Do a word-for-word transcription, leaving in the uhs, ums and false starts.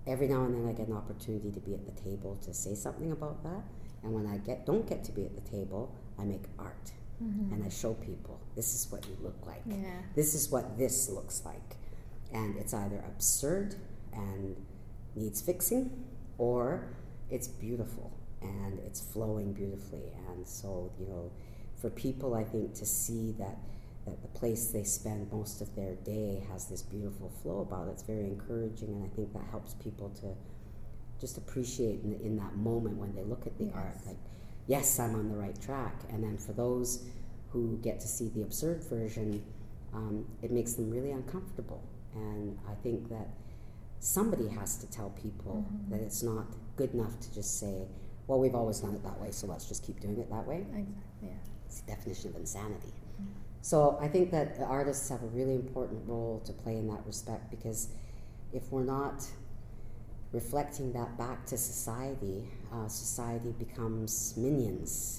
every now and then I get an opportunity to be at the table to say something about that. And when I get don't get to be at the table, I make art. Mm-hmm. And I show people, this is what you look like. Yeah. This is what this looks like. And it's either absurd and needs fixing, or it's beautiful and it's flowing beautifully. And so, you know, for people, I think, to see that that the place they spend most of their day has this beautiful flow about it, it's very encouraging, and I think that helps people to just appreciate in, in that moment when they look at the yes. art, like, yes, I'm on the right track. And then for those who get to see the absurd version, um, it makes them really uncomfortable. And I think that somebody has to tell people mm-hmm. that it's not good enough to just say, well, we've always done it that way, so let's just keep doing it that way. Exactly, yeah. It's the definition of insanity. Mm-hmm. So I think that artists have a really important role to play in that respect, because if we're not reflecting that back to society, uh, society becomes minions.